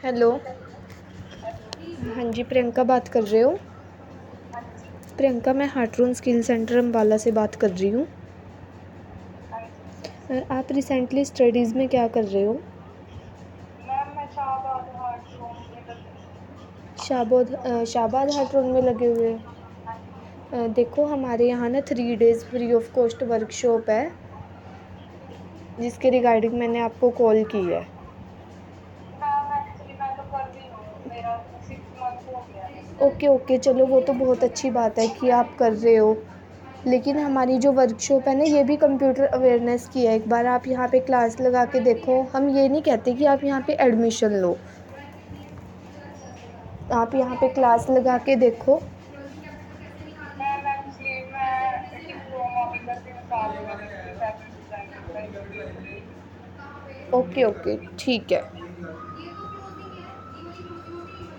Hello. Hello. हाँ जी, प्रियंका बात कर रहे हो? हाँ जी। प्रियंका, मैं हार्ट्रोन स्किल सेंटर अम्बाला से बात कर रही हूँ। हाँ जी। आप रिसेंटली स्टडीज़ में क्या कर रहे हो? मैम मैं शाहबाद हार्ट रूम में लगी हूँ। शाहबाद हार्ट्रोन में लगे हुए हैं। हाँ जी। देखो, हमारे यहाँ ना 3 days free of cost workshop है, जिसके रिगार्डिंग मैंने आपको कॉल की है। मैम एक्चुअली मैं तो कर रही हूँ, मेरा 6 मंथ हो गया है। ओके ओके, चलो वो तो बहुत अच्छी बात है कि आप कर रहे हो। लेकिन हमारी जो वर्कशॉप है ना, ये भी कंप्यूटर अवेयरनेस की है। एक बार आप यहाँ पे क्लास लगा के देखो। हम ये नहीं कहते कि आप यहाँ पे एडमिशन लो, आप यहाँ पे क्लास लगा के देखो। मैम एक्चुअली मैं डिप्लोमा भी कर रही हूँ साथ में फैशन डिजाइनिंग का इंजीनियरिंग। ओके ओके, ठीक है।